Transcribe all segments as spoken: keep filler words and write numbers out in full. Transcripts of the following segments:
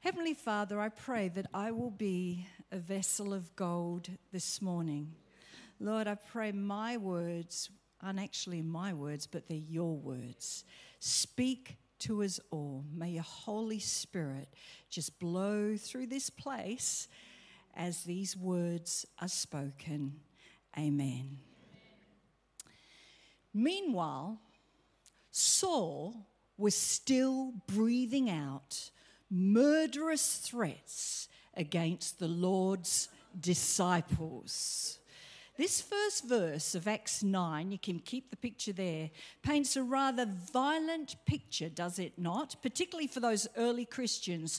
Heavenly Father, I pray that I will be a vessel of gold this morning. Lord, I pray my words aren't actually my words, but they're your words. Speak to us all. May your Holy Spirit just blow through this place as these words are spoken. Amen. Meanwhile, Saul was still breathing out murderous threats against the Lord's disciples. This first verse of Acts nine, you can keep the picture there, paints a rather violent picture, does it not? Particularly for those early Christians.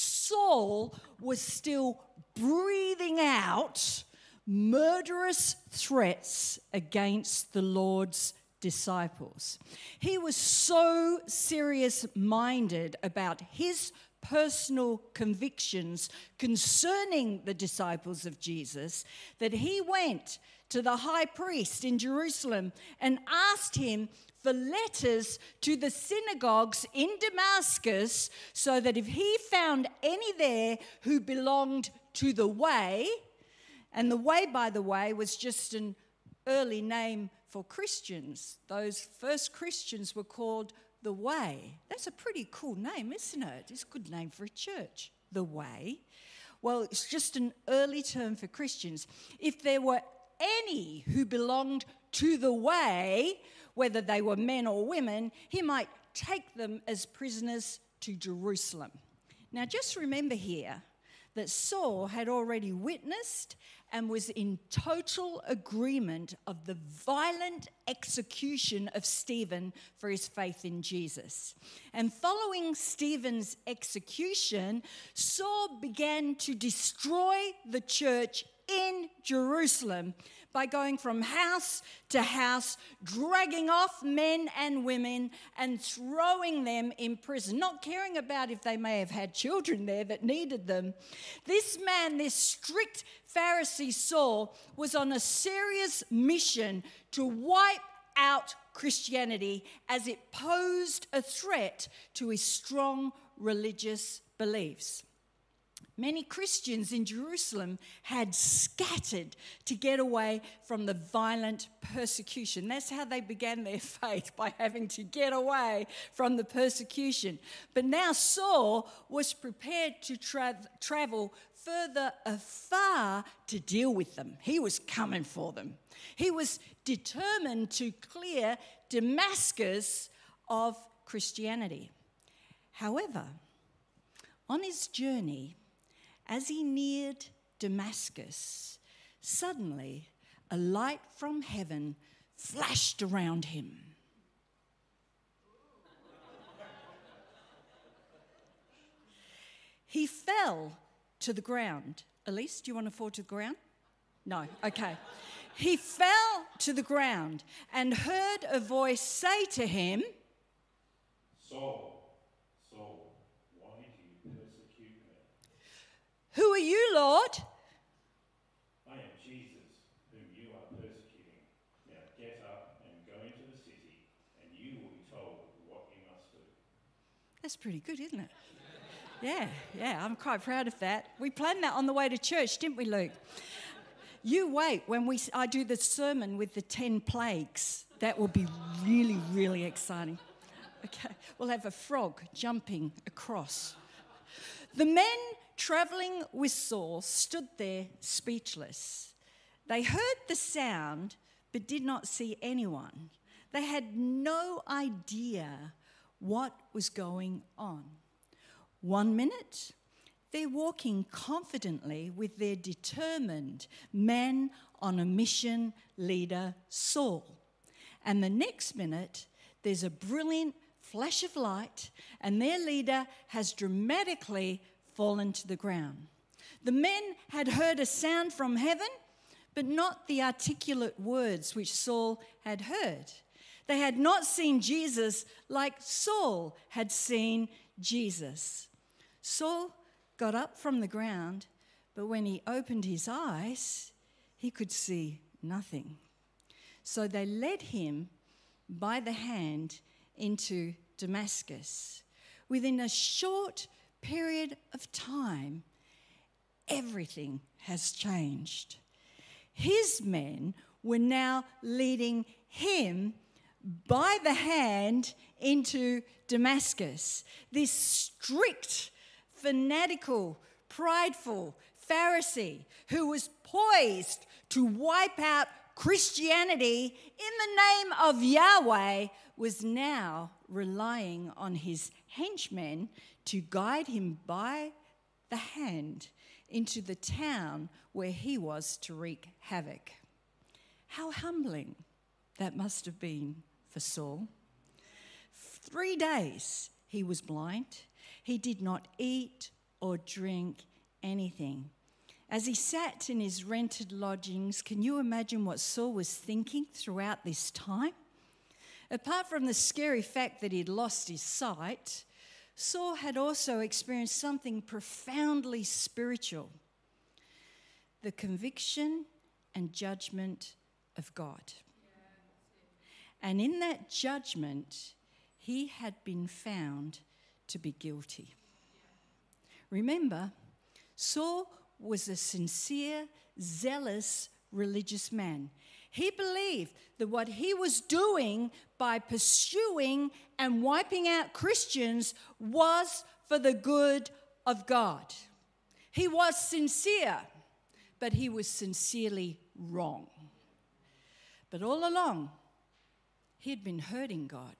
Saul was still breathing out murderous threats against the Lord's disciples. He was so serious-minded about his personal convictions concerning the disciples of Jesus that he went to the high priest in Jerusalem and asked him for letters to the synagogues in Damascus so that if he found any there who belonged to the way, and the way, by the way, was just an early name for Christians. Those first Christians were called The Way. That's a pretty cool name, isn't it? It's a good name for a church, The Way. Well, it's just an early term for Christians. If there were any who belonged to the way, whether they were men or women, he might take them as prisoners to Jerusalem. Now, just remember here that Saul had already witnessed and was in total agreement of the violent execution of Stephen for his faith in Jesus. And following Stephen's execution, Saul began to destroy the church in Jerusalem by going from house to house, dragging off men and women and throwing them in prison, not caring about if they may have had children there that needed them. This man, this strict Pharisee Saul, was on a serious mission to wipe out Christianity as it posed a threat to his strong religious beliefs. Many Christians in Jerusalem had scattered to get away from the violent persecution. That's how they began their faith, by having to get away from the persecution. But now Saul was prepared to tra- travel further afar to deal with them. He was coming for them. He was determined to clear Damascus of Christianity. However, on his journey, as he neared Damascus, suddenly a light from heaven flashed around him. He fell to the ground. Elise, do you want to fall to the ground? No, okay. He fell to the ground and heard a voice say to him, Saul, Saul, why do you persecute me? Who are you, Lord? I am Jesus, whom you are persecuting. Now get up and go into the city, and you will be told what you must do. That's pretty good, isn't it? Yeah, yeah, I'm quite proud of that. We planned that on the way to church, didn't we, Luke? You wait when we I do the sermon with the ten plagues. That will be really, really exciting. Okay, we'll have a frog jumping across. The men travelling with Saul stood there speechless. They heard the sound but did not see anyone. They had no idea what was going on. One minute, they're walking confidently with their determined man on a mission leader, Saul. And the next minute, there's a brilliant flash of light, and their leader has dramatically fallen to the ground. The men had heard a sound from heaven, but not the articulate words which Saul had heard. They had not seen Jesus like Saul had seen Jesus. Saul got up from the ground, but when he opened his eyes, he could see nothing. So they led him by the hand into Damascus. Within a short period of time, everything has changed. His men were now leading him by the hand into Damascus. This strict, fanatical, prideful Pharisee who was poised to wipe out Christianity in the name of Yahweh was now relying on his henchmen to guide him by the hand into the town where he was to wreak havoc. How humbling that must have been for Saul. Three days he was blind. He did not eat or drink anything. As he sat in his rented lodgings, can you imagine what Saul was thinking throughout this time? Apart from the scary fact that he'd lost his sight, Saul had also experienced something profoundly spiritual: the conviction and judgment of God. And in that judgment, he had been found to be guilty. Remember, Saul was a sincere, zealous religious man. He believed that what he was doing by pursuing and wiping out Christians was for the good of God. He was sincere, but he was sincerely wrong. But all along, he had been hurting God.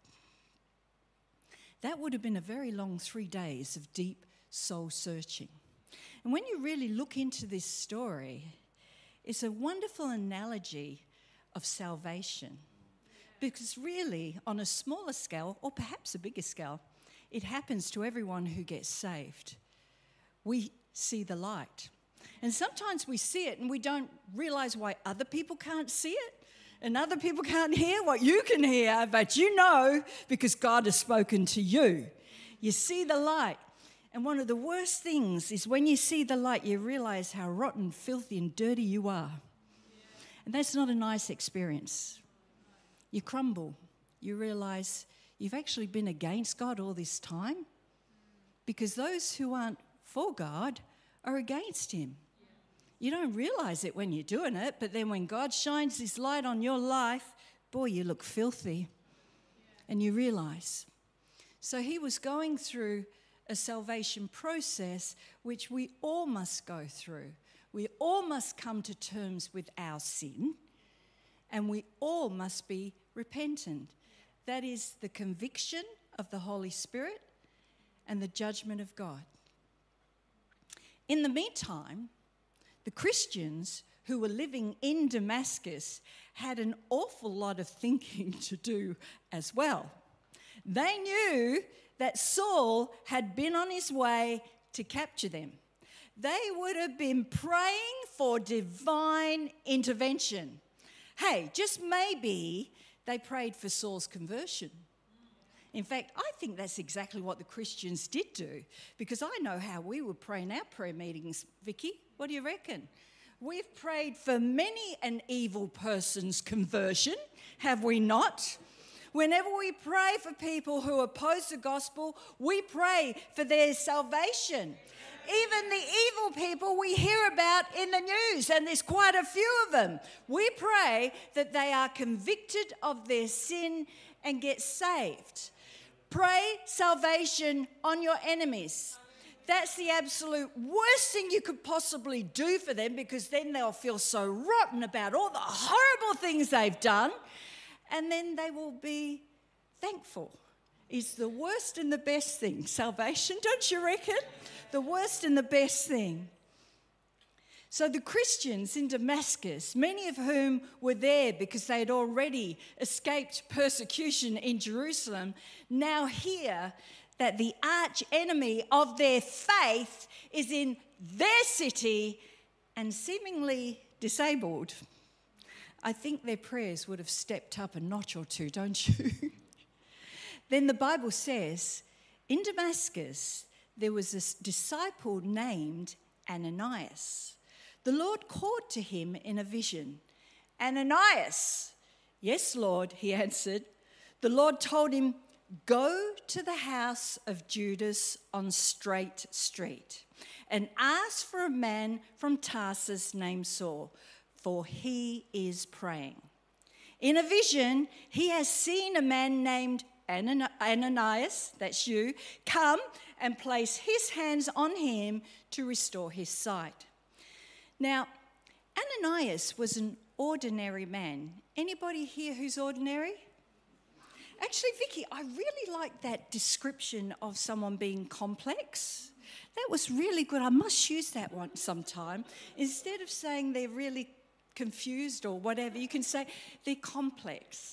That would have been a very long three days of deep soul searching. And when you really look into this story, it's a wonderful analogy of salvation. Because really, on a smaller scale, or perhaps a bigger scale, it happens to everyone who gets saved. We see the light. And sometimes we see it and we don't realize why other people can't see it. And other people can't hear what you can hear, but you know because God has spoken to you. You see the light. And one of the worst things is when you see the light, you realize how rotten, filthy, and dirty you are. And that's not a nice experience. You crumble. You realize you've actually been against God all this time, because those who aren't for God are against him. You don't realize it when you're doing it, but then when God shines his light on your life, boy, you look filthy. And you realize. So he was going through a salvation process which we all must go through. We all must come to terms with our sin, and we all must be repentant. That is the conviction of the Holy Spirit and the judgment of God. In the meantime, the Christians who were living in Damascus had an awful lot of thinking to do as well. They knew that Saul had been on his way to capture them. They would have been praying for divine intervention. Hey, just maybe they prayed for Saul's conversion. In fact, I think that's exactly what the Christians did do, because I know how we would pray in our prayer meetings. Vicky, what do you reckon? We've prayed for many an evil person's conversion, have we not? Whenever we pray for people who oppose the gospel, we pray for their salvation. Even the evil people we hear about in the news, and there's quite a few of them, we pray that they are convicted of their sin and get saved. Pray salvation on your enemies. That's the absolute worst thing you could possibly do for them, because then they'll feel so rotten about all the horrible things they've done, and then they will be thankful. It's the worst and the best thing. Salvation, don't you reckon? The worst and the best thing. So the Christians in Damascus, many of whom were there because they had already escaped persecution in Jerusalem, now hear that the arch enemy of their faith is in their city and seemingly disabled. I think their prayers would have stepped up a notch or two, don't you? Then the Bible says, in Damascus, there was a disciple named Ananias. The Lord called to him in a vision. Ananias, yes, Lord, he answered. The Lord told him, "Go to the house of Judas on Straight Street and ask for a man from Tarsus named Saul, for he is praying. In a vision, he has seen a man named Ananias," that's you, "come and place his hands on him to restore his sight." Now, Ananias was an ordinary man. Anybody here who's ordinary? Actually, Vicky, I really like that description of someone being complex. That was really good. I must use that one sometime. Instead of saying they're really confused or whatever, you can say they're complex.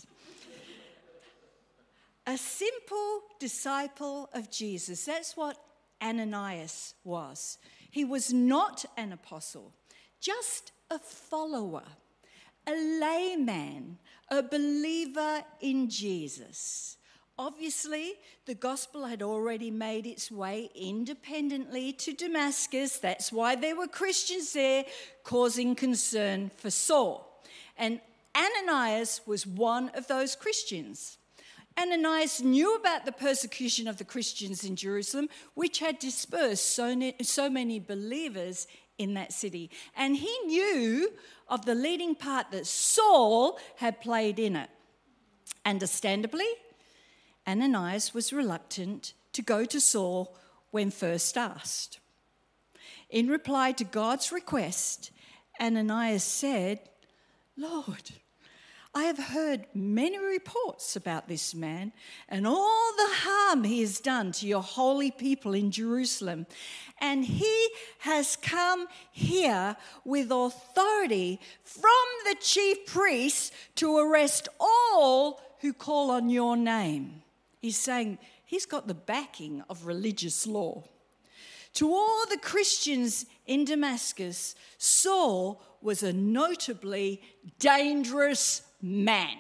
A simple disciple of Jesus. That's what Ananias was. He was not an apostle, just a follower, a layman, a believer in Jesus. Obviously, the gospel had already made its way independently to Damascus. That's why there were Christians there causing concern for Saul. And Ananias was one of those Christians. Ananias knew about the persecution of the Christians in Jerusalem, which had dispersed so, ne- so many believers in that city. And he knew of the leading part that Saul had played in it. Understandably, Ananias was reluctant to go to Saul when first asked. In reply to God's request, Ananias said, "Lord, I have heard many reports about this man and all the harm he has done to your holy people in Jerusalem. And he has come here with authority from the chief priests to arrest all who call on your name." He's saying he's got the backing of religious law. To all the Christians in Damascus, Saul was a notably dangerous man.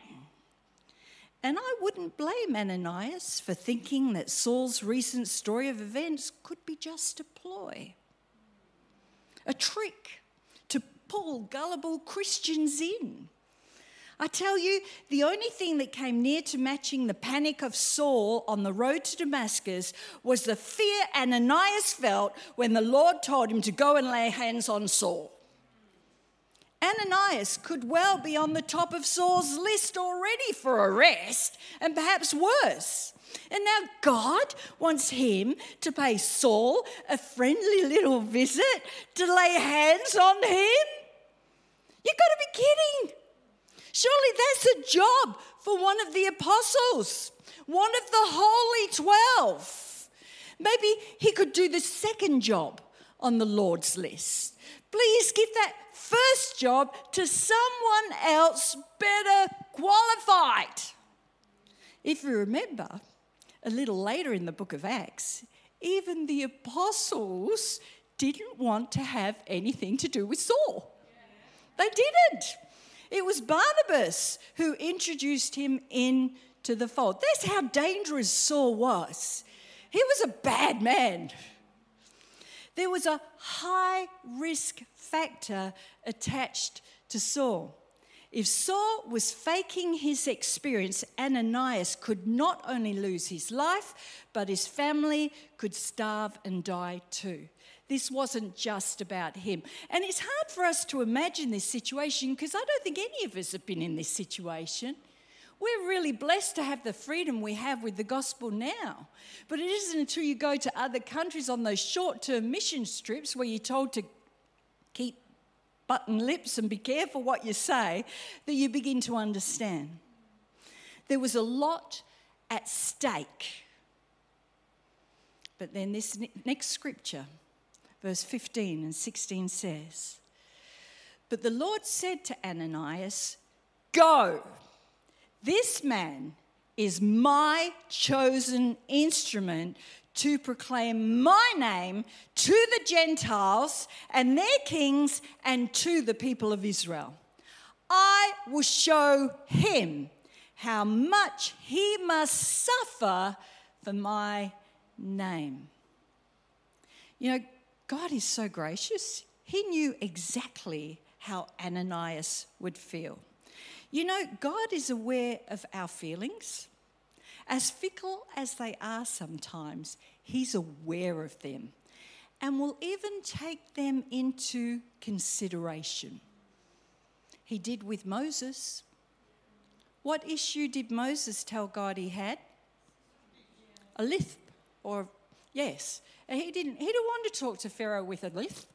And I wouldn't blame Ananias for thinking that Saul's recent story of events could be just a ploy, a trick to pull gullible Christians in. I tell you, the only thing that came near to matching the panic of Saul on the road to Damascus was the fear Ananias felt when the Lord told him to go and lay hands on Saul. Ananias could well be on the top of Saul's list already for arrest, and perhaps worse. And now God wants him to pay Saul a friendly little visit to lay hands on him? You've got to be kidding. Surely that's a job for one of the apostles, one of the Holy Twelve. Maybe he could do the second job on the Lord's list. Please give that first job to someone else better qualified. If you remember, a little later in the book of Acts, even the apostles didn't want to have anything to do with Saul. They didn't. It was Barnabas who introduced him into the fold. That's how dangerous Saul was. He was a bad man. There was a high risk factor attached to Saul. If Saul was faking his experience, Ananias could not only lose his life, but his family could starve and die too. This wasn't just about him. And it's hard for us to imagine this situation because I don't think any of us have been in this situation. We're really blessed to have the freedom we have with the gospel now. But it isn't until you go to other countries on those short-term mission trips where you're told to keep button lips and be careful what you say that you begin to understand. There was a lot at stake. But then this next scripture, verse fifteen and sixteen says, "But the Lord said to Ananias, 'Go, this man is my chosen instrument to proclaim my name to the Gentiles and their kings and to the people of Israel. I will show him how much he must suffer for my name.'" You know, God is so gracious. He knew exactly how Ananias would feel. You know, God is aware of our feelings, As fickle as they are sometimes, he's aware of them and will even take them into consideration. He did with Moses. What issue did Moses tell God he had? A lisp, or yes. And he didn't, he didn't want to talk to Pharaoh with a lisp.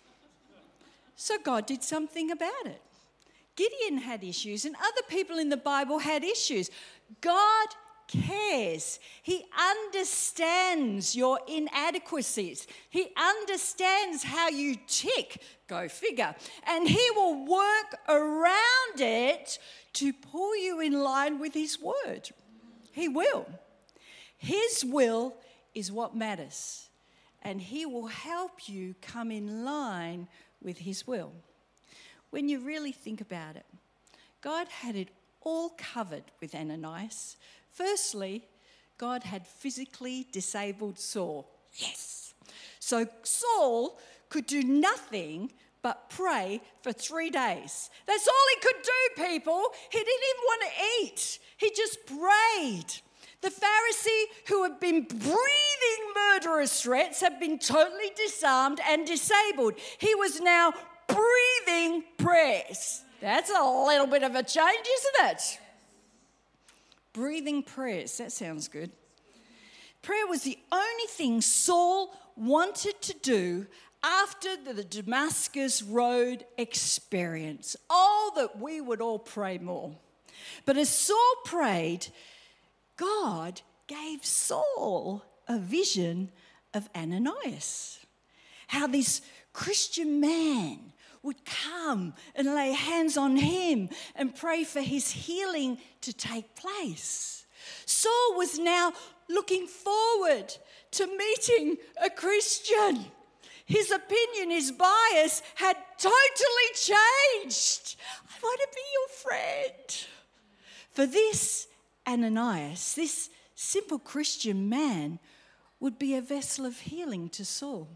So God did something about it. Gideon had issues, and other people in the Bible had issues. God cares. He understands your inadequacies. He understands how you tick, go figure. And he will work around it to pull you in line with his word. He will. His will is what matters. And he will help you come in line with his will. When you really think about it, God had it all covered with Ananias. Firstly, God had physically disabled Saul. Yes. So Saul could do nothing but pray for three days. That's all he could do, people. He didn't even want to eat. He just prayed. The Pharisee who had been breathing murderous threats had been totally disarmed and disabled. He was now breathing prayers. That's a little bit of a change, isn't it? Breathing prayers, that sounds good. Prayer was the only thing Saul wanted to do after the Damascus Road experience. Oh, that we would all pray more. But as Saul prayed, God gave Saul a vision of Ananias. How this Christian man would come and lay hands on him and pray for his healing to take place. Saul was now looking forward to meeting a Christian. His opinion, his bias had totally changed. I want to be your friend. For this Ananias, this simple Christian man, would be a vessel of healing to Saul.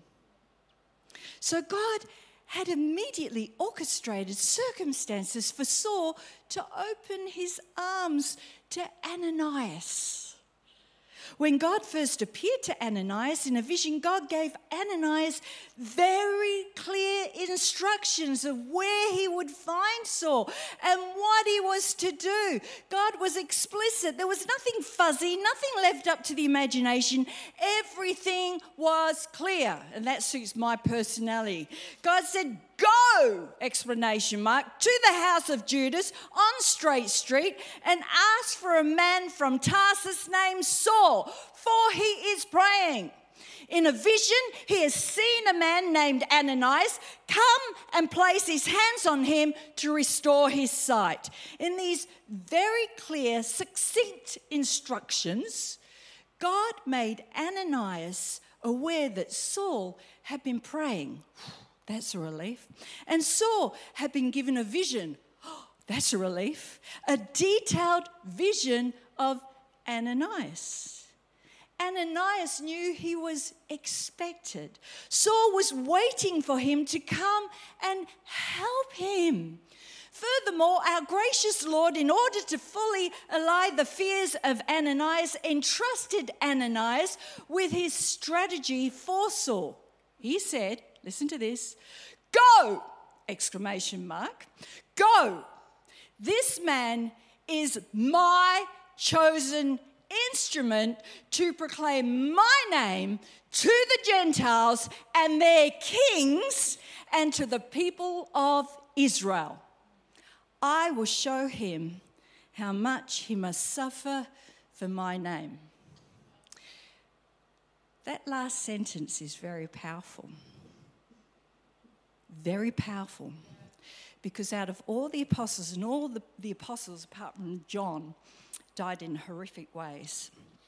So God had immediately orchestrated circumstances for Saul to open his arms to Ananias. When God first appeared to Ananias in a vision, God gave Ananias very clear instructions of where he would find Saul and what he was to do. God was explicit. There was nothing fuzzy, nothing left up to the imagination. Everything was clear, and that suits my personality. God said, go, explanation mark, to the house of Judas on Straight Street and ask for a man from Tarsus named Saul, for he is praying. In a vision, he has seen a man named Ananias come and place his hands on him to restore his sight. In these very clear, succinct instructions, God made Ananias aware that Saul had been praying. That's a relief. And Saul had been given a vision. Oh, that's a relief. A detailed vision of Ananias. Ananias knew he was expected. Saul was waiting for him to come and help him. Furthermore, our gracious Lord, in order to fully allay the fears of Ananias, entrusted Ananias with his strategy for Saul. He said, listen to this, go, exclamation mark, go. This man is my chosen instrument to proclaim my name to the Gentiles and their kings and to the people of Israel. I will show him how much he must suffer for my name. That last sentence is very powerful. Very powerful. Because out of all the apostles, and all the, the apostles apart from John, died in horrific ways.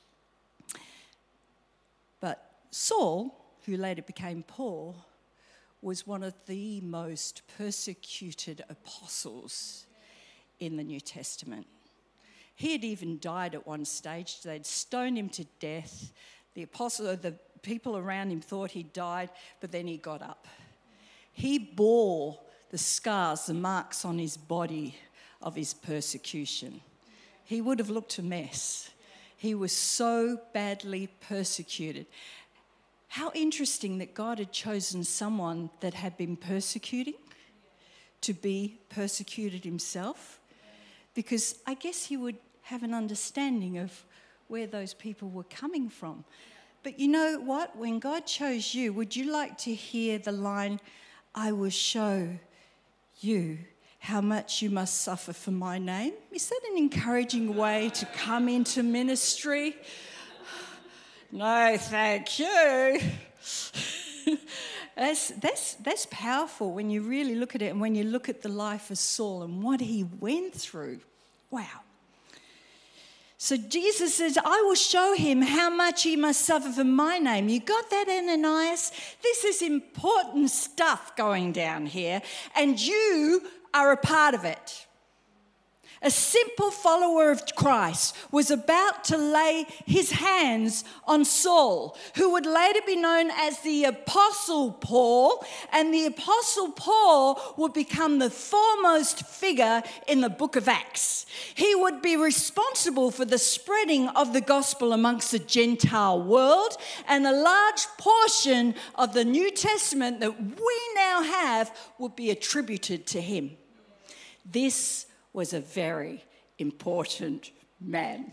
But Saul, who later became Paul, was one of the most persecuted apostles in the New Testament. He had even died at one stage. They'd stoned him to death. The apostle, the people around him thought he died, but then he got up. He bore the scars, the marks on his body of his persecution. He would have looked a mess. He was so badly persecuted. How interesting that God had chosen someone that had been persecuting to be persecuted himself, because I guess he would have an understanding of where those people were coming from. But you know what? When God chose you, would you like to hear the line, "I will show you how much you must suffer for my name"? Is that an encouraging way to come into ministry? No, thank you. that's, that's, that's powerful when you really look at it, and when you look at the life of Saul and what he went through. Wow. So Jesus says, "I will show him how much he must suffer for my name." You got that, Ananias? This is important stuff going down here, and you are a part of it. A simple follower of Christ was about to lay his hands on Saul, who would later be known as the Apostle Paul, and the Apostle Paul would become the foremost figure in the book of Acts. He would be responsible for the spreading of the gospel amongst the Gentile world, and a large portion of the New Testament that we now have would be attributed to him. This was a very important man.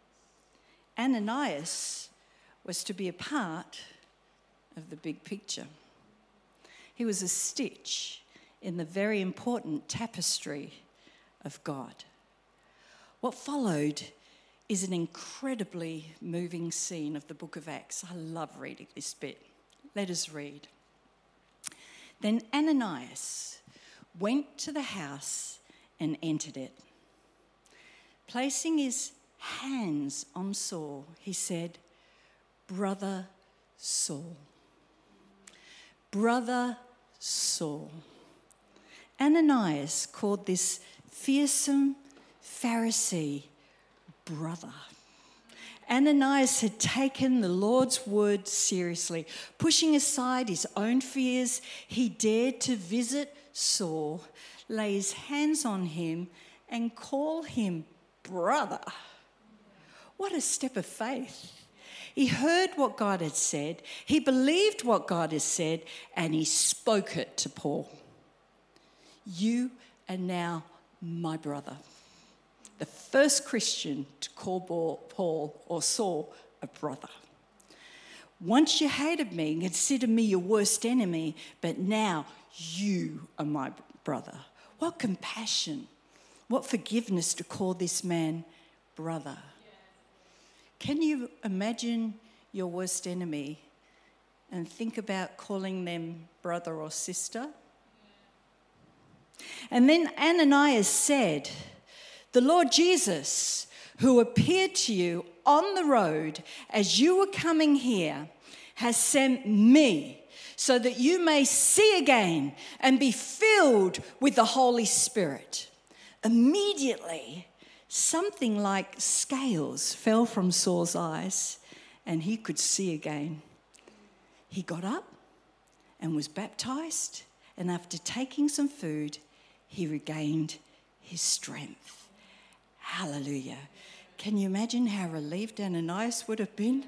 Ananias was to be a part of the big picture. He was a stitch in the very important tapestry of God. What followed is an incredibly moving scene of the book of Acts. I love reading this bit. Let us read. Then Ananias went to the house and entered it. Placing his hands on Saul, he said, "Brother Saul, Brother Saul." Ananias called this fearsome Pharisee brother. Ananias had taken the Lord's word seriously. Pushing aside his own fears, he dared to visit Saul, lay his hands on him, and call him brother. What a step of faith. He heard what God had said, he believed what God had said, and he spoke it to Paul. "You are now my brother." The first Christian to call Paul or Saul a brother. "Once you hated me and considered me your worst enemy, but now you are my brother." What compassion, what forgiveness to call this man brother. Can you imagine your worst enemy and think about calling them brother or sister? And then Ananias said, "The Lord Jesus, who appeared to you on the road as you were coming here, has sent me so that you may see again and be filled with the Holy Spirit." Immediately, something like scales fell from Saul's eyes, and he could see again. He got up and was baptized, and after taking some food, he regained his strength. Hallelujah. Can you imagine how relieved Ananias would have been?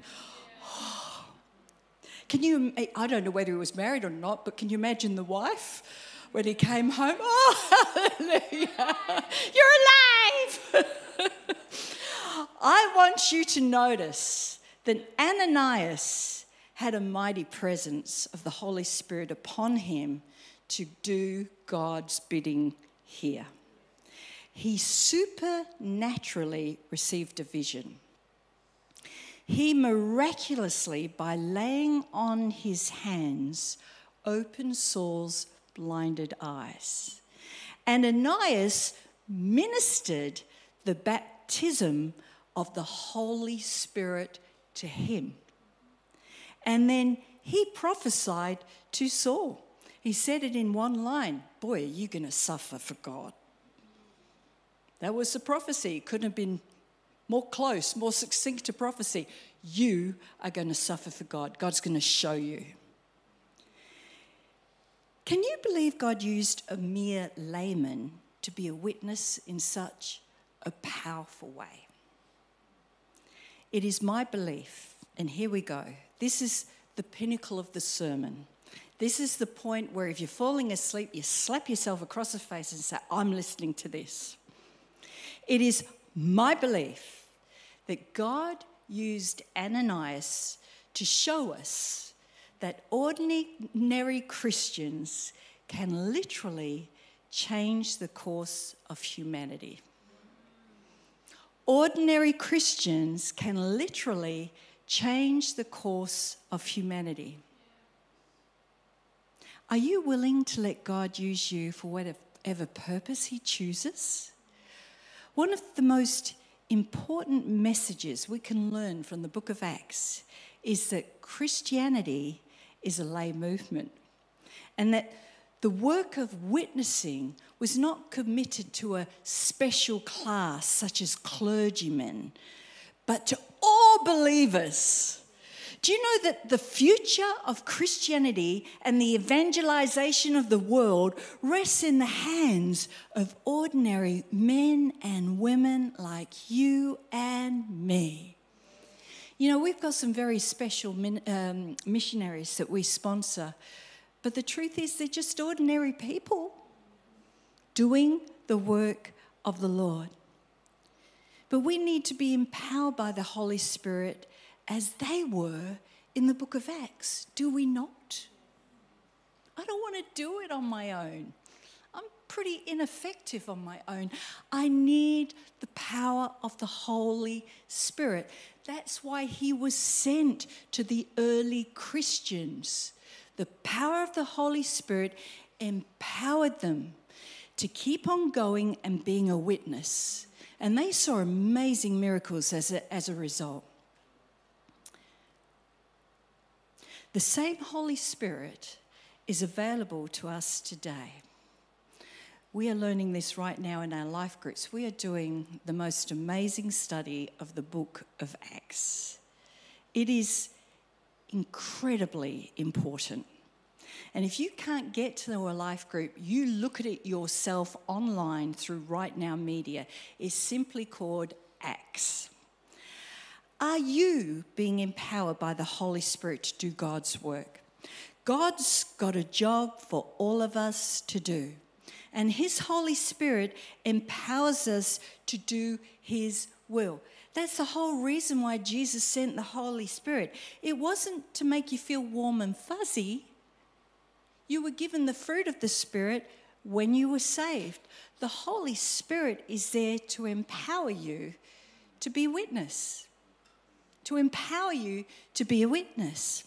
Can you, I don't know whether he was married or not, but can you imagine the wife when he came home? "Oh, hallelujah, you're alive." I want you to notice that Ananias had a mighty presence of the Holy Spirit upon him to do God's bidding here. He supernaturally received a vision. He miraculously, by laying on his hands, opened Saul's blinded eyes. Ananias ministered the baptism of the Holy Spirit to him. And then he prophesied to Saul. He said it in one line, "Boy, are you going to suffer for God." That was the prophecy. It couldn't have been more close, more succinct to prophecy. You are going to suffer for God. God's going to show you. Can you believe God used a mere layman to be a witness in such a powerful way? It is my belief, and here we go. This is the pinnacle of the sermon. This is the point where if you're falling asleep, you slap yourself across the face and say, I'm listening to this. It is my belief that God used Ananias to show us that ordinary Christians can literally change the course of humanity. Ordinary Christians can literally change the course of humanity. Are you willing to let God use you for whatever purpose he chooses? One of the most important messages we can learn from the book of Acts is that Christianity is a lay movement, and that the work of witnessing was not committed to a special class such as clergymen, but to all believers. Do you know that the future of Christianity and the evangelization of the world rests in the hands of ordinary men and women like you and me? You know, we've got some very special min, um, missionaries that we sponsor, but the truth is they're just ordinary people doing the work of the Lord. But we need to be empowered by the Holy Spirit as they were in the book of Acts, do we not? I don't want to do it on my own. I'm pretty ineffective on my own. I need the power of the Holy Spirit. That's why he was sent to the early Christians. The power of the Holy Spirit empowered them to keep on going and being a witness. And they saw amazing miracles as a, as a result. The same Holy Spirit is available to us today. We are learning this right now in our life groups. We are doing the most amazing study of the book of Acts. It is incredibly important. And if you can't get to a life group, you look at it yourself online through Right Now Media. It's simply called Acts. Are you being empowered by the Holy Spirit to do God's work? God's got a job for all of us to do. And his Holy Spirit empowers us to do his will. That's the whole reason why Jesus sent the Holy Spirit. It wasn't to make you feel warm and fuzzy. You were given the fruit of the Spirit when you were saved. The Holy Spirit is there to empower you to be a witness. To empower you to be a witness.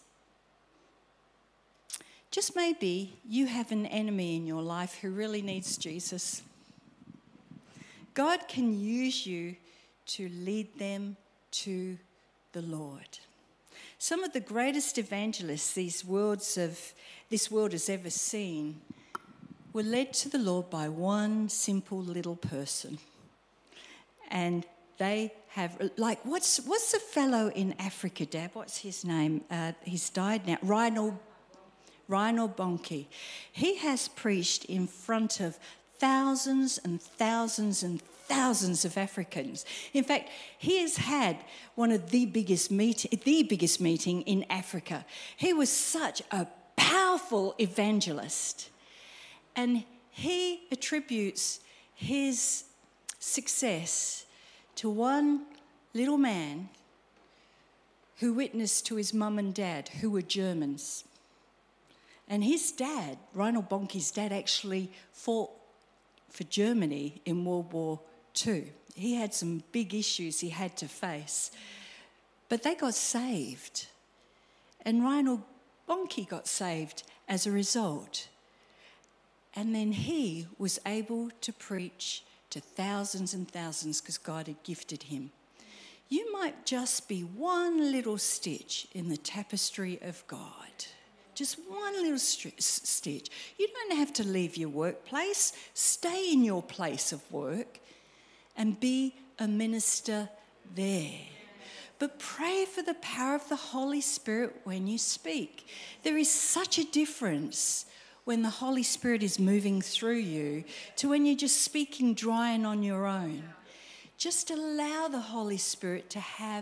Just maybe you have an enemy in your life who really needs Jesus. God can use you to lead them to the Lord. Some of the greatest evangelists these worlds of, this world has ever seen were led to the Lord by one simple little person. And they have, like, what's what's the fellow in Africa, Dad? What's his name? Uh, he's died now. Reinhold, Reinhold Bonnke. He has preached in front of thousands and thousands and thousands of Africans. In fact, he has had one of the biggest meet, the biggest meeting in Africa. He was such a powerful evangelist, and he attributes his success to one little man who witnessed to his mum and dad, who were Germans. And his dad, Reinhold Bonnke's dad, actually fought for Germany in World War Two. He had some big issues he had to face. But they got saved. And Reinhold Bonnke got saved as a result. And then he was able to preach to thousands and thousands because God had gifted him. You might just be one little stitch in the tapestry of God. Just one little st- stitch. You don't have to leave your workplace. Stay in your place of work and be a minister there. But pray for the power of the Holy Spirit when you speak. There is such a difference when the Holy Spirit is moving through you to when you're just speaking dry and on your own. Just allow the Holy Spirit to have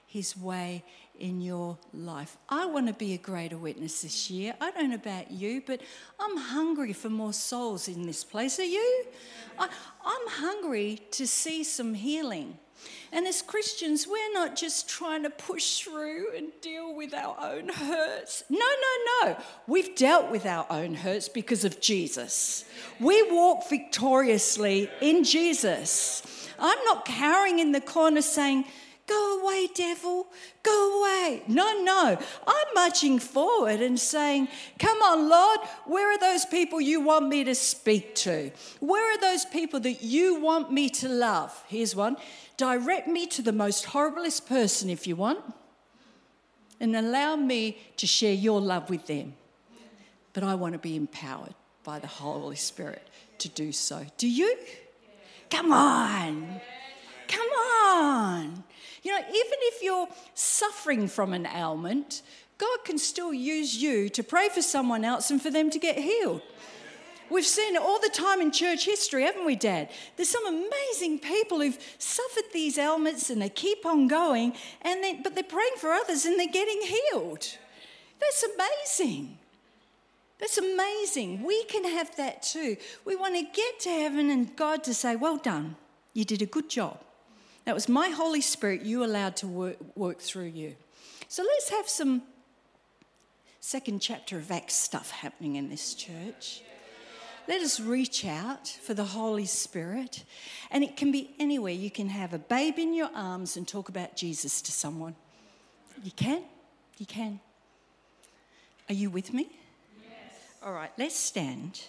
his way in your life. I want to be a greater witness this year. I don't know about you, but I'm hungry for more souls in this place. Are you? I, I'm hungry to see some healing. And as Christians, we're not just trying to push through and deal with our own hurts. No, no, no. We've dealt with our own hurts because of Jesus. We walk victoriously in Jesus. I'm not cowering in the corner saying, "Go away, devil, go away." No, no. I'm marching forward and saying, "Come on, Lord, where are those people you want me to speak to? Where are those people that you want me to love?" Here's one. Direct me to the most horriblest person if you want, and allow me to share your love with them. But I want to be empowered by the Holy Spirit to do so. Do you? Come on. Come on. You know, even if you're suffering from an ailment, God can still use you to pray for someone else and for them to get healed. We've seen it all the time in church history, haven't we, Dad? There's some amazing people who've suffered these ailments and they keep on going, and they, but they're praying for others and they're getting healed. That's amazing. That's amazing. We can have that too. We want to get to heaven and God to say, "Well done. You did a good job. That was my Holy Spirit you allowed to work, work through you." So let's have some second chapter of Acts stuff happening in this church. Let us reach out for the Holy Spirit. And it can be anywhere. You can have a babe in your arms and talk about Jesus to someone. You can? You can. Are you with me? Yes. All right, let's stand.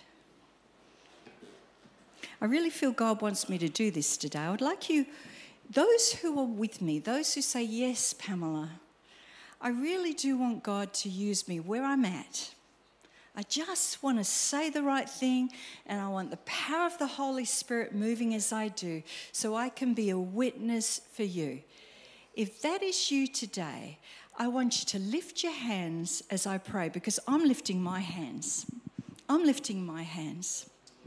I really feel God wants me to do this today. I would like you, those who are with me, those who say, "Yes, Pamela, I really do want God to use me where I'm at. I just want to say the right thing, and I want the power of the Holy Spirit moving as I do so I can be a witness for you." If that is you today, I want you to lift your hands as I pray, because I'm lifting my hands. I'm lifting my hands.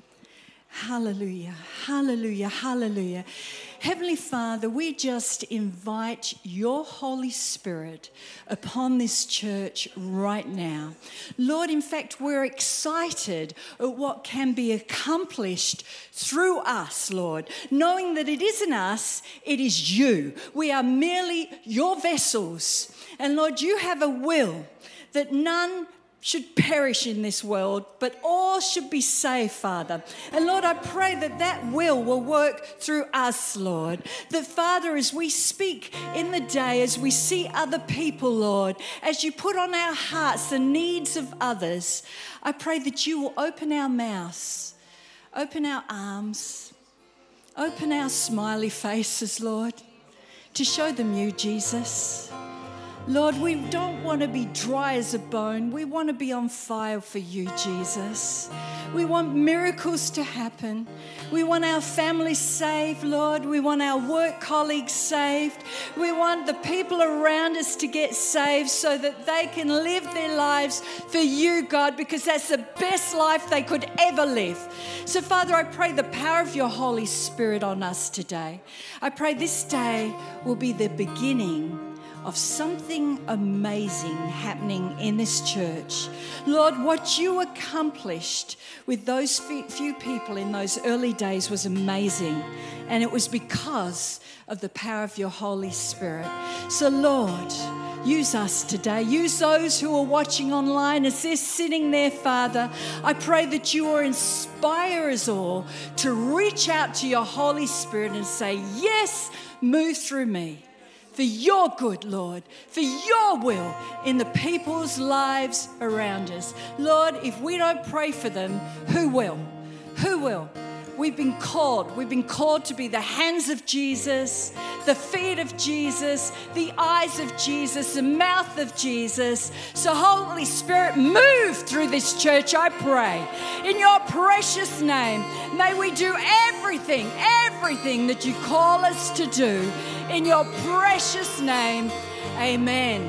Hallelujah, hallelujah, hallelujah. Heavenly Father, we just invite your Holy Spirit upon this church right now. Lord, in fact, we're excited at what can be accomplished through us, Lord, knowing that it isn't us, it is you. We are merely your vessels. And Lord, you have a will that none should perish in this world, but all should be saved, Father. And Lord, I pray that that will will work through us, Lord. That, Father, as we speak in the day, as we see other people, Lord, as you put on our hearts the needs of others, I pray that you will open our mouths, open our arms, open our smiley faces, Lord, to show them you, Jesus. Lord, we don't want to be dry as a bone. We want to be on fire for you, Jesus. We want miracles to happen. We want our families saved, Lord. We want our work colleagues saved. We want the people around us to get saved so that they can live their lives for you, God, because that's the best life they could ever live. So, Father, I pray the power of your Holy Spirit on us today. I pray this day will be the beginning of something amazing happening in this church. Lord, what you accomplished with those few people in those early days was amazing. And it was because of the power of your Holy Spirit. So, Lord, use us today. Use those who are watching online as they're sitting there, Father. I pray that you will inspire us all to reach out to your Holy Spirit and say, "Yes, move through me. For your good, Lord, for your will in the people's lives around us." Lord, if we don't pray for them, who will? Who will? We've been called. We've been called to be the hands of Jesus, the feet of Jesus, the eyes of Jesus, the mouth of Jesus. So, Holy Spirit, move through this church, I pray. In your precious name, may we do everything, everything that you call us to do. In your precious name, amen.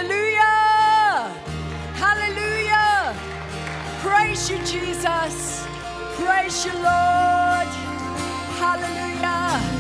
Hallelujah. Hallelujah. Praise you, Jesus. Praise you, Lord. Hallelujah.